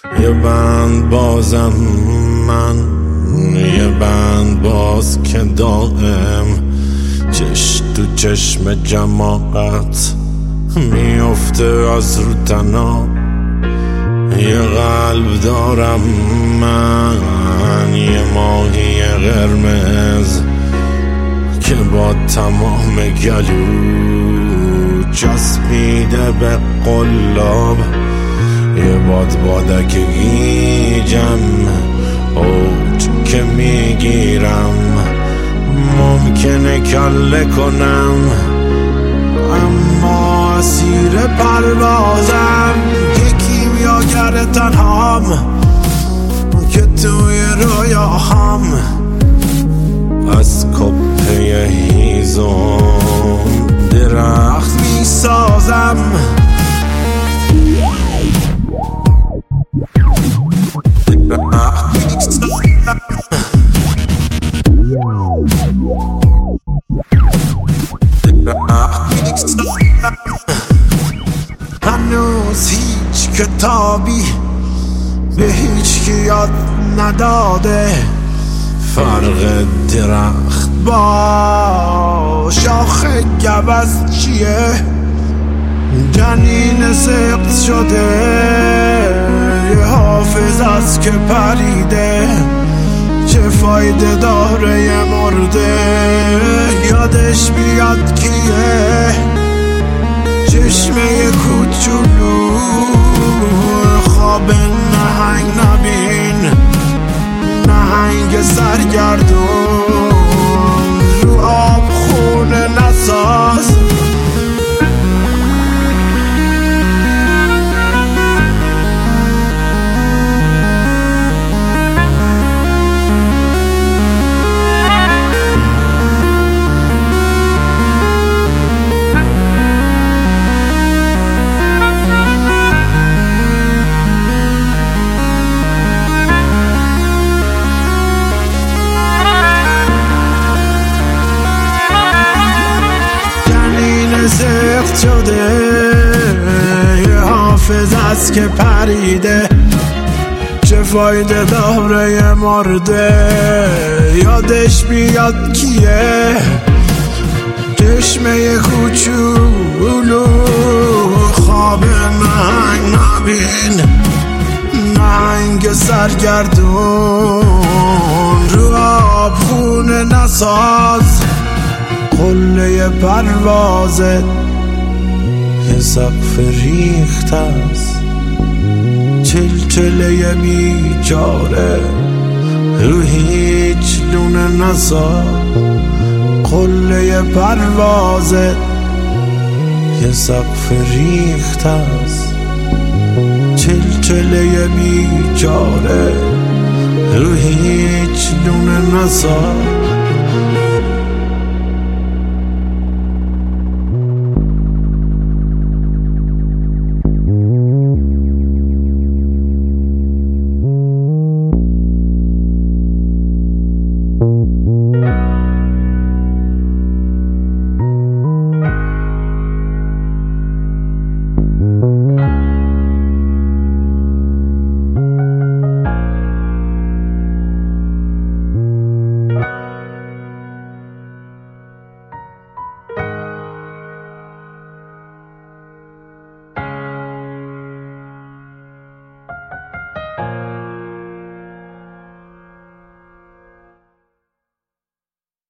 یه بند بازم من، یه بند باز که دائم چش تو چشم جماعت میفته از رو تنها. یه قلب دارم من، یه ماهی قرمز که با تمام گلو چسبیده به قلاب. یه بادک گیجم اوج که میگیرم، ممکنه کله کنم اما اسیر پروازم. یکی میاگر تنهام که توی رویاهام از کپه هیزم درخت میسازم. هنوز هیچ کتابی به هیچ کی یاد نداده فرق درخت با شاخ گوز چیه. جنین سقط شده یه حافظ است که پریده، چه فایده داره یه مرده یادش بیاد کیه. چشمه کوچولو خواب نهنگ نبین، نهنگ سرگردون رو آب خونه نساز. سخت شده یه حافظ است که پریده، چه فایده داره یه مرده یادش بیاد کیه. چشمه کوچولو خواب نهنگ نبین، نهنگ سرگردون رو آب خونه نساز. قله پروازت یه سقف ریخت است، چلچله بیچاره رو هیچ لونه نساز. قله پروازت یه سقف ریخت است، چلچله بیچاره رو هیچ لونه نساز.